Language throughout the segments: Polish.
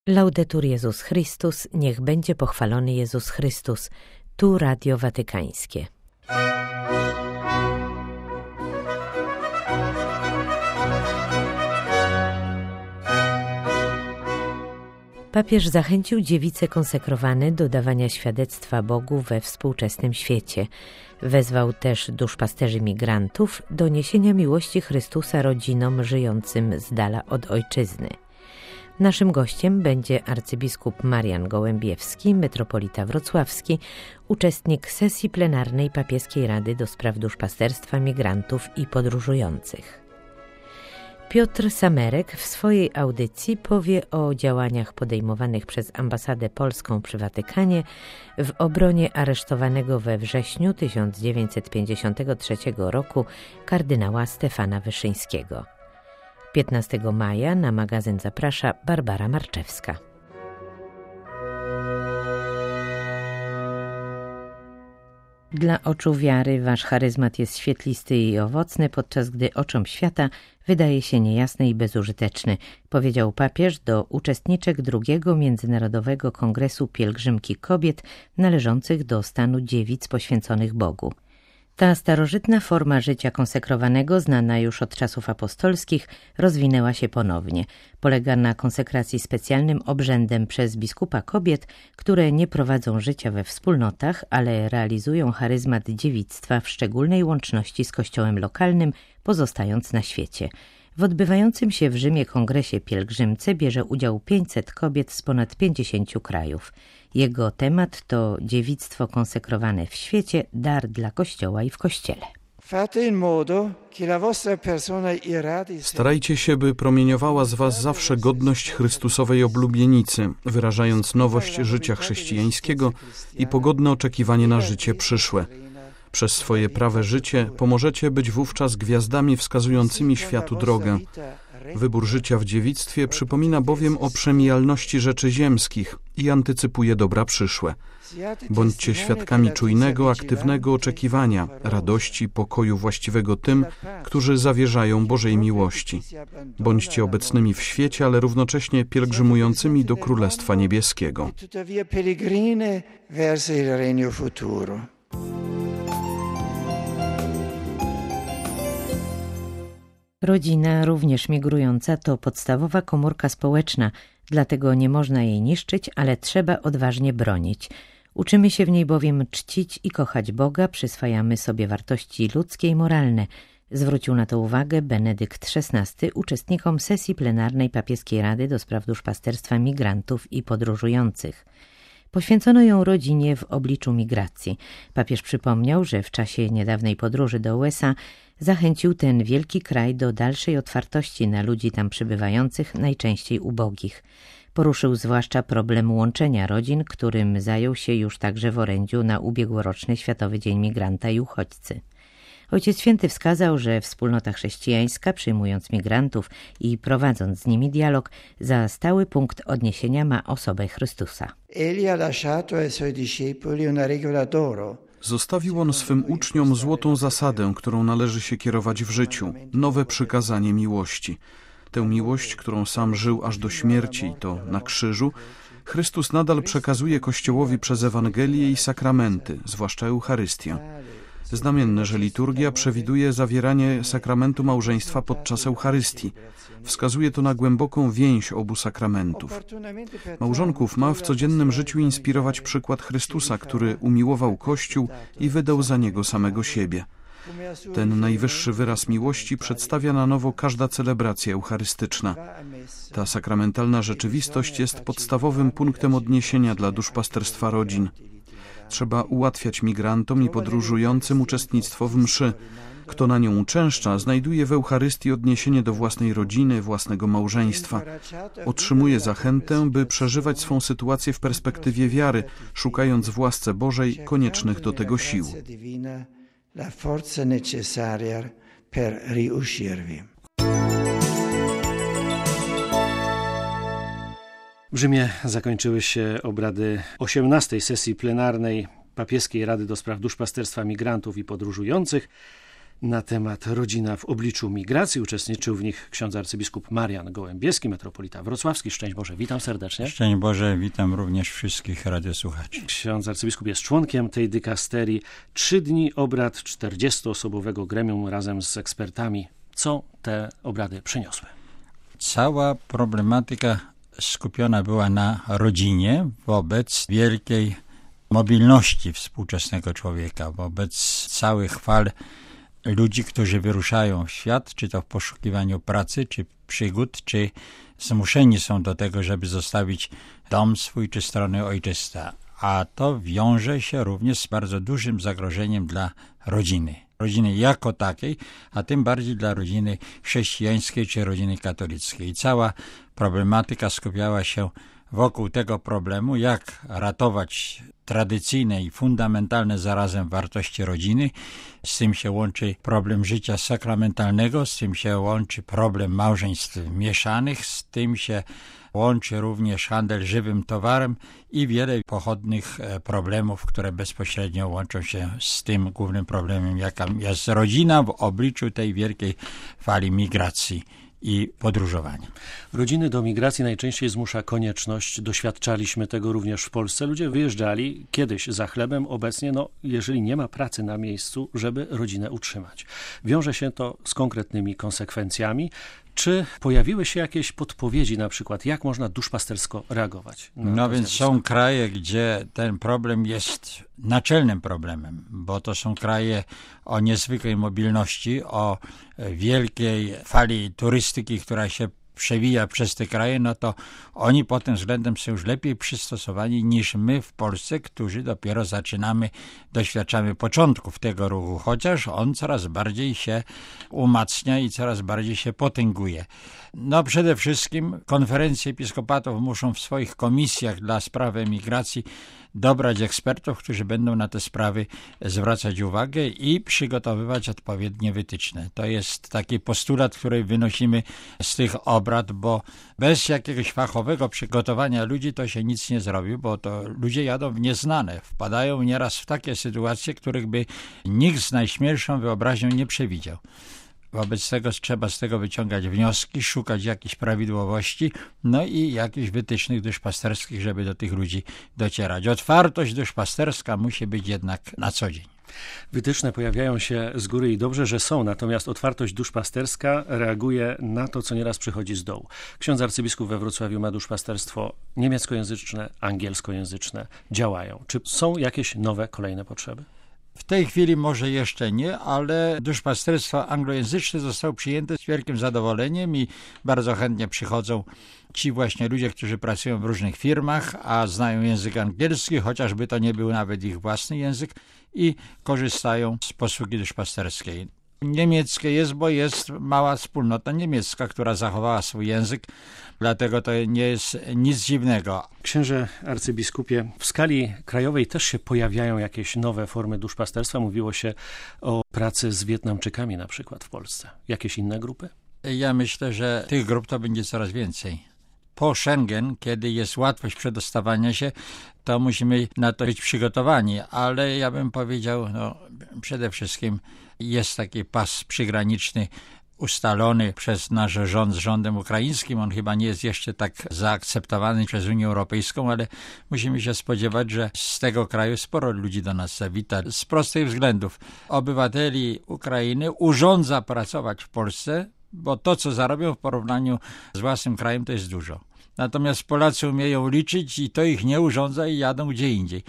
Laudetur Jezus Chrystus, niech będzie pochwalony Jezus Chrystus. Tu Radio Watykańskie. Papież zachęcił dziewice konsekrowane do dawania świadectwa Bogu we współczesnym świecie. Wezwał też duszpasterzy migrantów do niesienia miłości Chrystusa rodzinom żyjącym z dala od ojczyzny. Naszym gościem będzie arcybiskup Marian Gołębiewski, metropolita wrocławski, uczestnik sesji plenarnej Papieskiej Rady do spraw duszpasterstwa migrantów i podróżujących. Piotr Samerek w swojej audycji powie o działaniach podejmowanych przez ambasadę polską przy Watykanie w obronie aresztowanego we wrześniu 1953 roku kardynała Stefana Wyszyńskiego. 15 maja na magazyn zaprasza Barbara Marczewska. Dla oczu wiary wasz charyzmat jest świetlisty i owocny, podczas gdy oczom świata wydaje się niejasny i bezużyteczny, powiedział papież do uczestniczek drugiego Międzynarodowego Kongresu Pielgrzymki Kobiet należących do stanu dziewic poświęconych Bogu. Ta starożytna forma życia konsekrowanego, znana już od czasów apostolskich, rozwinęła się ponownie. Polega na konsekracji specjalnym obrzędem przez biskupa kobiet, które nie prowadzą życia we wspólnotach, ale realizują charyzmat dziewictwa w szczególnej łączności z kościołem lokalnym, pozostając na świecie. W odbywającym się w Rzymie kongresie pielgrzymce bierze udział 500 kobiet z ponad 50 krajów. Jego temat to dziewictwo konsekrowane w świecie, dar dla Kościoła i w Kościele. Starajcie się, by promieniowała z was zawsze godność Chrystusowej oblubienicy, wyrażając nowość życia chrześcijańskiego i pogodne oczekiwanie na życie przyszłe. Przez swoje prawe życie pomożecie być wówczas gwiazdami wskazującymi światu drogę. Wybór życia w dziewictwie przypomina bowiem o przemijalności rzeczy ziemskich i antycypuje dobra przyszłe. Bądźcie świadkami czujnego, aktywnego oczekiwania, radości, pokoju właściwego tym, którzy zawierzają Bożej miłości. Bądźcie obecnymi w świecie, ale równocześnie pielgrzymującymi do Królestwa Niebieskiego. Rodzina, również migrująca, to podstawowa komórka społeczna, dlatego nie można jej niszczyć, ale trzeba odważnie bronić. Uczymy się w niej bowiem czcić i kochać Boga, przyswajamy sobie wartości ludzkie i moralne. Zwrócił na to uwagę Benedykt XVI uczestnikom sesji plenarnej Papieskiej Rady do spraw duszpasterstwa migrantów i podróżujących. Poświęcono ją rodzinie w obliczu migracji. Papież przypomniał, że w czasie niedawnej podróży do USA zachęcił ten wielki kraj do dalszej otwartości na ludzi tam przybywających, najczęściej ubogich. Poruszył zwłaszcza problem łączenia rodzin, którym zajął się już także w orędziu na ubiegłoroczny Światowy Dzień Migranta i Uchodźcy. Ojciec Święty wskazał, że wspólnota chrześcijańska, przyjmując migrantów i prowadząc z nimi dialog, za stały punkt odniesienia ma osobę Chrystusa. Zostawił on swym uczniom złotą zasadę, którą należy się kierować w życiu, nowe przykazanie miłości. Tę miłość, którą sam żył aż do śmierci i to na krzyżu, Chrystus nadal przekazuje Kościołowi przez Ewangelię i sakramenty, zwłaszcza Eucharystię. Znamienne, że liturgia przewiduje zawieranie sakramentu małżeństwa podczas Eucharystii. Wskazuje to na głęboką więź obu sakramentów. Małżonków ma w codziennym życiu inspirować przykład Chrystusa, który umiłował Kościół i wydał za niego samego siebie. Ten najwyższy wyraz miłości przedstawia na nowo każda celebracja eucharystyczna. Ta sakramentalna rzeczywistość jest podstawowym punktem odniesienia dla duszpasterstwa rodzin. Trzeba ułatwiać migrantom i podróżującym uczestnictwo w mszy. Kto na nią uczęszcza, znajduje w Eucharystii odniesienie do własnej rodziny, własnego małżeństwa. Otrzymuje zachętę, by przeżywać swą sytuację w perspektywie wiary, szukając w łasce Bożej koniecznych do tego sił. W Rzymie zakończyły się obrady 18. sesji plenarnej Papieskiej Rady do spraw duszpasterstwa migrantów i podróżujących. na temat Rodzina w obliczu migracji. Uczestniczył w nich ksiądz arcybiskup Marian Gołębieski, metropolita wrocławski. Szczęść Boże, witam serdecznie. Szczęść Boże, witam również wszystkich radiosłuchaczy. Ksiądz arcybiskup jest członkiem tej dykasterii. 3 dni obrad 40-osobowego gremium razem z ekspertami. Co te obrady przyniosły? Cała problematyka skupiona była na rodzinie wobec wielkiej mobilności współczesnego człowieka, wobec całych fal ludzi, którzy wyruszają w świat, czy to w poszukiwaniu pracy, czy przygód, czy zmuszeni są do tego, żeby zostawić dom swój, czy strony ojczyste. A to wiąże się również z bardzo dużym zagrożeniem dla rodziny. Rodziny jako takiej, a tym bardziej dla rodziny chrześcijańskiej czy rodziny katolickiej. I cała problematyka skupiała się wokół tego problemu, jak ratować tradycyjne i fundamentalne zarazem wartości rodziny. Z tym się łączy problem życia sakramentalnego, z tym się łączy problem małżeństw mieszanych, z tym się łączy również handel żywym towarem i wiele pochodnych problemów, które bezpośrednio łączą się z tym głównym problemem, jaka jest rodzina w obliczu tej wielkiej fali migracji i podróżowania. Rodziny do migracji najczęściej zmusza konieczność. Doświadczaliśmy tego również w Polsce. Ludzie wyjeżdżali kiedyś za chlebem, obecnie, jeżeli nie ma pracy na miejscu, żeby rodzinę utrzymać. Wiąże się to z konkretnymi konsekwencjami. Czy pojawiły się jakieś podpowiedzi, na przykład, jak można duszpastersko reagować? No więc są kraje, gdzie ten problem jest naczelnym problemem, bo to są kraje o niezwykłej mobilności, o wielkiej fali turystyki, która się przewija przez te kraje, no to oni pod tym względem są już lepiej przystosowani niż my w Polsce, którzy dopiero doświadczamy początków tego ruchu, chociaż on coraz bardziej się umacnia i coraz bardziej się potęguje. No przede wszystkim konferencje episkopatów muszą w swoich komisjach dla spraw emigracji dobrać ekspertów, którzy będą na te sprawy zwracać uwagę i przygotowywać odpowiednie wytyczne. To jest taki postulat, który wynosimy z tych obrad, bo bez jakiegoś fachowego przygotowania ludzi to się nic nie zrobi, bo to ludzie jadą w nieznane, wpadają nieraz w takie sytuacje, których by nikt z najśmielszą wyobraźnią nie przewidział. Wobec tego trzeba z tego wyciągać wnioski, szukać jakichś prawidłowości, no i jakichś wytycznych duszpasterskich, żeby do tych ludzi docierać. Otwartość duszpasterska musi być jednak na co dzień. Wytyczne pojawiają się z góry i dobrze, że są, natomiast otwartość duszpasterska reaguje na to, co nieraz przychodzi z dołu. Ksiądz arcybiskup we Wrocławiu ma duszpasterstwo niemieckojęzyczne, angielskojęzyczne, działają. Czy są jakieś nowe, kolejne potrzeby? W tej chwili może jeszcze nie, ale duszpasterstwo anglojęzyczne zostało przyjęte z wielkim zadowoleniem i bardzo chętnie przychodzą ci właśnie ludzie, którzy pracują w różnych firmach, a znają język angielski, chociażby to nie był nawet ich własny język i korzystają z posługi duszpasterskiej. Niemieckie jest, bo jest mała wspólnota niemiecka, która zachowała swój język, dlatego to nie jest nic dziwnego. Księże arcybiskupie, w skali krajowej też się pojawiają jakieś nowe formy duszpasterstwa. Mówiło się o pracy z Wietnamczykami na przykład w Polsce. Jakieś inne grupy? Ja myślę, że tych grup to będzie coraz więcej. Po Schengen, kiedy jest łatwość przedostawania się, to musimy na to być przygotowani, ale ja bym powiedział, przede wszystkim jest taki pas przygraniczny ustalony przez nasz rząd z rządem ukraińskim. On chyba nie jest jeszcze tak zaakceptowany przez Unię Europejską, ale musimy się spodziewać, że z tego kraju sporo ludzi do nas zawita. Z prostych względów. Obywateli Ukrainy urządza pracować w Polsce, bo to, co zarobią w porównaniu z własnym krajem, to jest dużo. Natomiast Polacy umieją liczyć i to ich nie urządza i jadą gdzie indziej.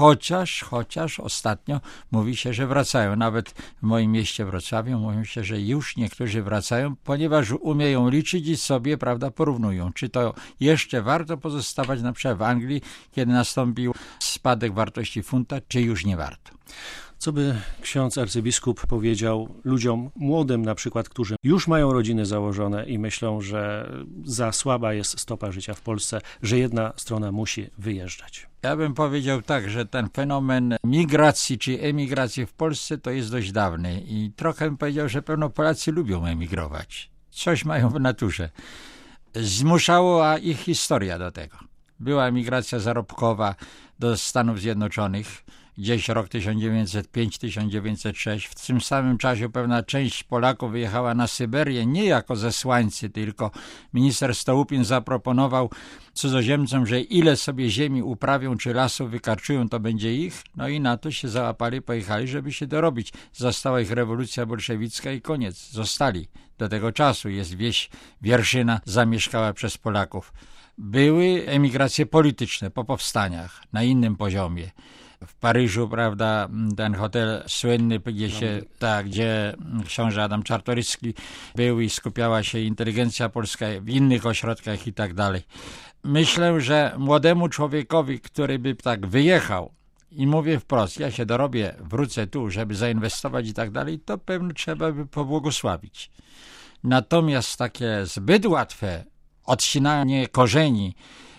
Chociaż ostatnio mówi się, że wracają. Nawet w moim mieście Wrocławiu mówi się, że już niektórzy wracają, ponieważ umieją liczyć i sobie, porównują. Czy to jeszcze warto pozostawać na przykład w Anglii, kiedy nastąpił spadek wartości funta, czy już nie warto. Co by ksiądz arcybiskup powiedział ludziom młodym na przykład, którzy już mają rodziny założone i myślą, że za słaba jest stopa życia w Polsce, że jedna strona musi wyjeżdżać? Ja bym powiedział tak, że ten fenomen migracji czy emigracji w Polsce to jest dość dawny i trochę bym powiedział, że pewno Polacy lubią emigrować. Coś mają w naturze. Zmuszała ich historia do tego. Była emigracja zarobkowa do Stanów Zjednoczonych, gdzieś rok 1905-1906. W tym samym czasie pewna część Polaków wyjechała na Syberię, nie jako zesłańcy, tylko minister Stołupin zaproponował cudzoziemcom, że ile sobie ziemi uprawią czy lasów wykarczują, to będzie ich. No i na to się załapali, pojechali, żeby się dorobić. Została ich rewolucja bolszewicka i koniec. Zostali do tego czasu. Jest wieś Wierszyna zamieszkała przez Polaków. Były emigracje polityczne po powstaniach na innym poziomie. W Paryżu, prawda, ten hotel słynny, gdzie książę Adam Czartoryski był i skupiała się inteligencja polska, w innych ośrodkach i tak dalej. Myślę, że młodemu człowiekowi, który by tak wyjechał i mówię wprost, ja się dorobię, wrócę tu, żeby zainwestować i tak dalej, to pewno trzeba by pobłogosławić. Natomiast takie zbyt łatwe odcinanie korzeni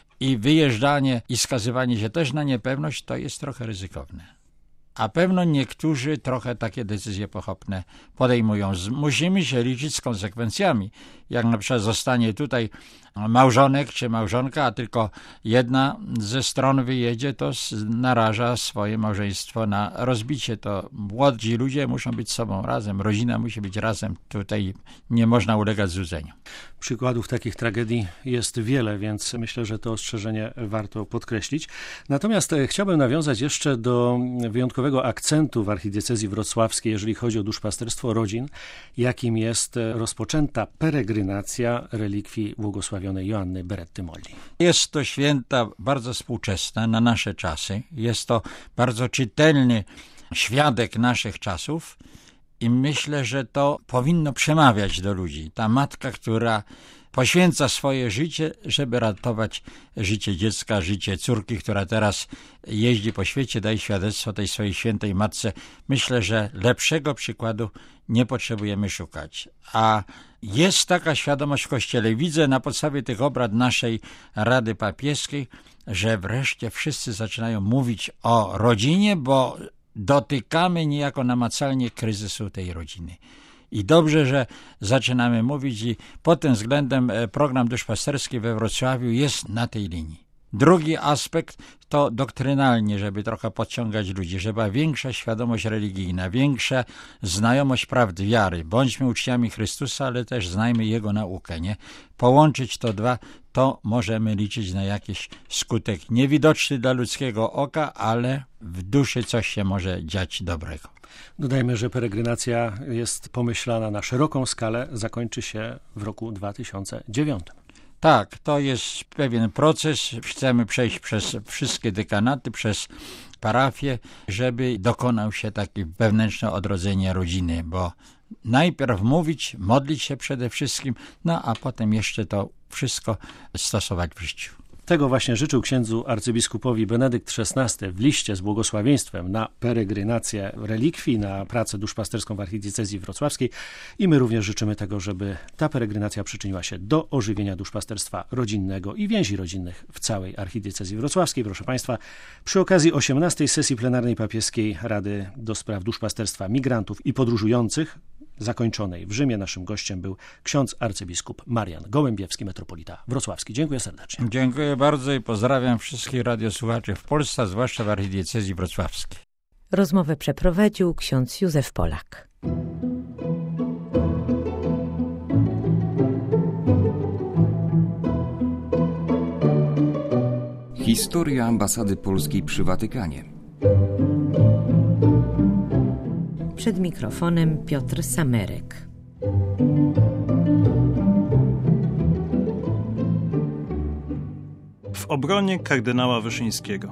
i wyjeżdżanie i skazywanie się też na niepewność, to jest trochę ryzykowne. A pewno niektórzy trochę takie decyzje pochopne podejmują. Musimy się liczyć z konsekwencjami. Jak na przykład zostanie tutaj małżonek czy małżonka, a tylko jedna ze stron wyjedzie, to naraża swoje małżeństwo na rozbicie. To młodzi ludzie muszą być z sobą razem, rodzina musi być razem. Tutaj nie można ulegać złudzeniu. Przykładów takich tragedii jest wiele, więc myślę, że to ostrzeżenie warto podkreślić. Natomiast chciałbym nawiązać jeszcze do wyjątkowego akcentu w archidiecezji wrocławskiej, jeżeli chodzi o duszpasterstwo rodzin, jakim jest rozpoczęta peregrinacja relikwii błogosławionej Joanny Beretty Molli. Jest to święta bardzo współczesne na nasze czasy. Jest to bardzo czytelny świadek naszych czasów. I myślę, że to powinno przemawiać do ludzi. Ta matka, która poświęca swoje życie, żeby ratować życie dziecka, życie córki, która teraz jeździ po świecie, daje świadectwo tej swojej świętej matce. Myślę, że lepszego przykładu nie potrzebujemy szukać. A jest taka świadomość w Kościele. Widzę na podstawie tych obrad naszej Rady Papieskiej, że wreszcie wszyscy zaczynają mówić o rodzinie, bo dotykamy niejako namacalnie kryzysu tej rodziny. I dobrze, że zaczynamy mówić i pod tym względem program duszpasterski we Wrocławiu jest na tej linii. Drugi aspekt to doktrynalnie, żeby trochę podciągać ludzi, żeby była większa świadomość religijna, większa znajomość prawd wiary. Bądźmy uczniami Chrystusa, ale też znajmy Jego naukę, nie? Połączyć to dwa, to możemy liczyć na jakiś skutek niewidoczny dla ludzkiego oka, ale w duszy coś się może dziać dobrego. Dodajmy, że peregrinacja jest pomyślana na szeroką skalę, zakończy się w roku 2009. Tak, to jest pewien proces. Chcemy przejść przez wszystkie dekanaty, przez parafie, żeby dokonał się takie wewnętrzne odrodzenie rodziny, bo najpierw mówić, modlić się przede wszystkim, no a potem jeszcze to wszystko stosować w życiu. Tego właśnie życzył księdzu arcybiskupowi Benedykt XVI w liście z błogosławieństwem na peregrynację relikwii, na pracę duszpasterską w archidiecezji wrocławskiej i my również życzymy tego, żeby ta peregrinacja przyczyniła się do ożywienia duszpasterstwa rodzinnego i więzi rodzinnych w całej archidiecezji wrocławskiej. Proszę Państwa, przy okazji 18. sesji plenarnej papieskiej Rady do spraw duszpasterstwa migrantów i podróżujących zakończonej w Rzymie naszym gościem był ksiądz arcybiskup Marian Gołębiewski, metropolita wrocławski. Dziękuję serdecznie. Dziękuję bardzo i pozdrawiam wszystkich radiosłuchaczy w Polsce, a zwłaszcza w archidiecezji wrocławskiej. Rozmowę przeprowadził ksiądz Józef Polak. Historia ambasady polskiej przy Watykanie. Przed mikrofonem Piotr Samerek. W obronie kardynała Wyszyńskiego.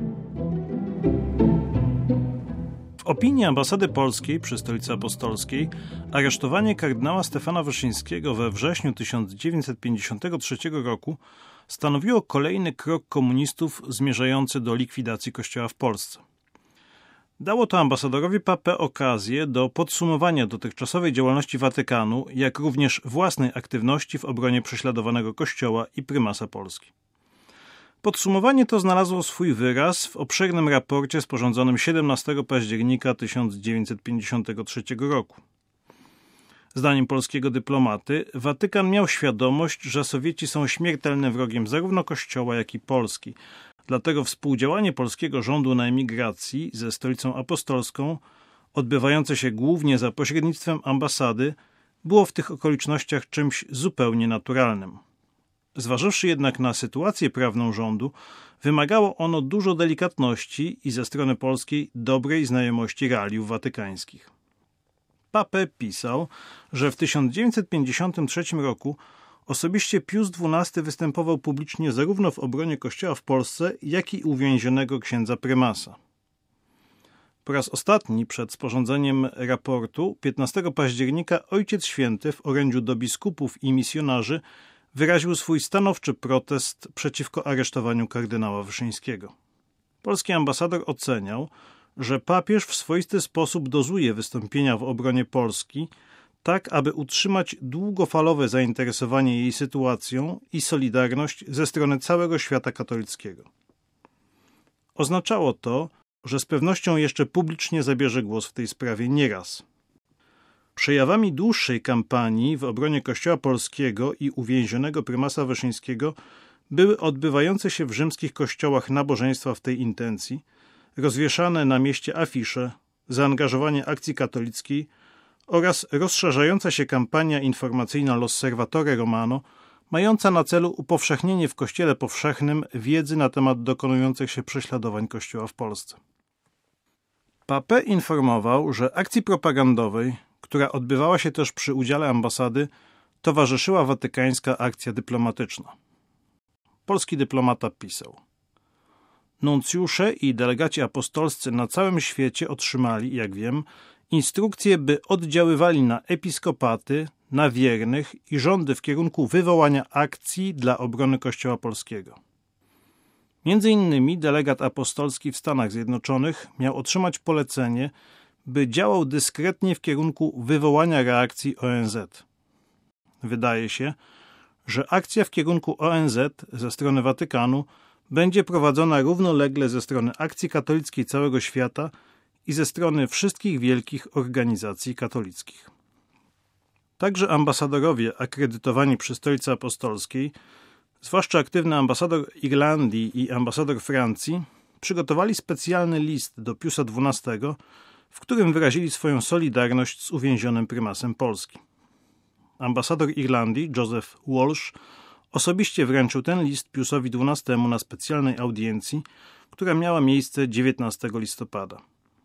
W opinii ambasady polskiej przy Stolicy Apostolskiej aresztowanie kardynała Stefana Wyszyńskiego we wrześniu 1953 roku stanowiło kolejny krok komunistów zmierzający do likwidacji Kościoła w Polsce. Dało to ambasadorowi Pape okazję do podsumowania dotychczasowej działalności Watykanu, jak również własnej aktywności w obronie prześladowanego Kościoła i prymasa Polski. Podsumowanie to znalazło swój wyraz w obszernym raporcie sporządzonym 17 października 1953 roku. Zdaniem polskiego dyplomaty, Watykan miał świadomość, że Sowieci są śmiertelnym wrogiem zarówno Kościoła, jak i Polski. Dlatego współdziałanie polskiego rządu na emigracji ze Stolicą Apostolską, odbywające się głównie za pośrednictwem ambasady, było w tych okolicznościach czymś zupełnie naturalnym. Zważywszy jednak na sytuację prawną rządu, wymagało ono dużo delikatności i ze strony polskiej dobrej znajomości realiów watykańskich. Pape pisał, że w 1953 roku osobiście Pius XII występował publicznie zarówno w obronie Kościoła w Polsce, jak i uwięzionego księdza prymasa. Po raz ostatni przed sporządzeniem raportu 15 października Ojciec Święty w orędziu do biskupów i misjonarzy wyraził swój stanowczy protest przeciwko aresztowaniu kardynała Wyszyńskiego. Polski ambasador oceniał, że papież w swoisty sposób dozuje wystąpienia w obronie Polski, tak aby utrzymać długofalowe zainteresowanie jej sytuacją i solidarność ze strony całego świata katolickiego. Oznaczało to, że z pewnością jeszcze publicznie zabierze głos w tej sprawie nieraz. Przejawami dłuższej kampanii w obronie Kościoła polskiego i uwięzionego prymasa Wyszyńskiego były odbywające się w rzymskich kościołach nabożeństwa w tej intencji, rozwieszane na mieście afisze, zaangażowanie akcji katolickiej oraz rozszerzająca się kampania informacyjna L'Osservatore Romano, mająca na celu upowszechnienie w Kościele powszechnym wiedzy na temat dokonujących się prześladowań Kościoła w Polsce. Pape informował, że akcji propagandowej, która odbywała się też przy udziale ambasady, towarzyszyła watykańska akcja dyplomatyczna. Polski dyplomata pisał: nuncjusze i delegaci apostolscy na całym świecie otrzymali, jak wiem, instrukcje, by oddziaływali na episkopaty, na wiernych i rządy w kierunku wywołania akcji dla obrony Kościoła polskiego. Między innymi delegat apostolski w Stanach Zjednoczonych miał otrzymać polecenie, by działał dyskretnie w kierunku wywołania reakcji ONZ. Wydaje się, że akcja w kierunku ONZ ze strony Watykanu będzie prowadzona równolegle ze strony akcji katolickiej całego świata i ze strony wszystkich wielkich organizacji katolickich. Także ambasadorowie akredytowani przy Stolicy Apostolskiej, zwłaszcza aktywny ambasador Irlandii i ambasador Francji, przygotowali specjalny list do Piusa XII, w którym wyrazili swoją solidarność z uwięzionym prymasem Polski. Ambasador Irlandii, Joseph Walsh, osobiście wręczył ten list Piusowi XII na specjalnej audiencji, która miała miejsce 19 listopada.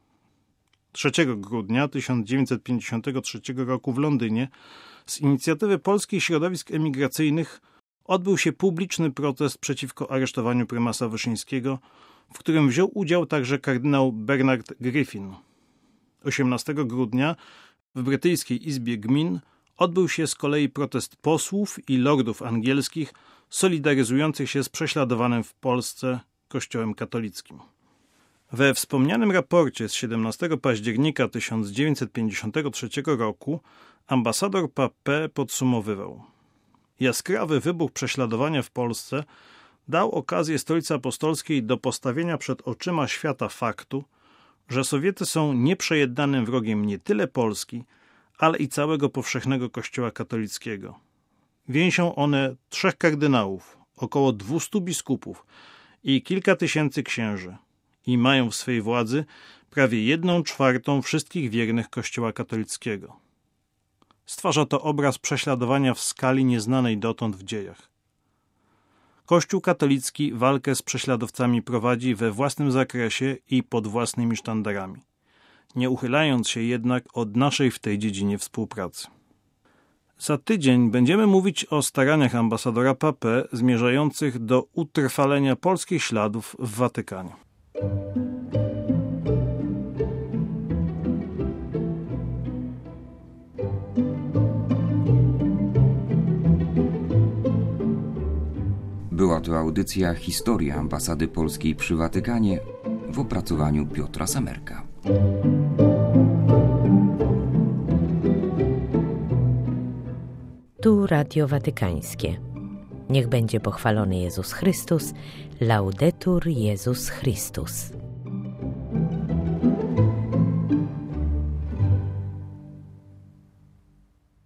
3 grudnia 1953 roku w Londynie z inicjatywy polskich środowisk emigracyjnych odbył się publiczny protest przeciwko aresztowaniu prymasa Wyszyńskiego, w którym wziął udział także kardynał Bernard Griffin. 18 grudnia w brytyjskiej Izbie Gmin odbył się z kolei protest posłów i lordów angielskich solidaryzujących się z prześladowanym w Polsce Kościołem katolickim. We wspomnianym raporcie z 17 października 1953 roku ambasador Pape podsumowywał: jaskrawy wybuch prześladowania w Polsce dał okazję Stolicy Apostolskiej do postawienia przed oczyma świata faktu, że Sowiety są nieprzejednanym wrogiem nie tyle Polski, ale i całego powszechnego Kościoła katolickiego. Więzią one 3 kardynałów, około 200 biskupów i kilka tysięcy księży i mają w swej władzy prawie 1/4 wszystkich wiernych Kościoła katolickiego. Stwarza to obraz prześladowania w skali nieznanej dotąd w dziejach. Kościół katolicki walkę z prześladowcami prowadzi we własnym zakresie i pod własnymi sztandarami, nie uchylając się jednak od naszej w tej dziedzinie współpracy. Za tydzień będziemy mówić o staraniach ambasadora Pape zmierzających do utrwalenia polskich śladów w Watykanie. Była to audycja Historia Ambasady Polskiej przy Watykanie w opracowaniu Piotra Samerka. Tu Radio Watykańskie. Niech będzie pochwalony Jezus Chrystus. Laudetur Jezus Chrystus.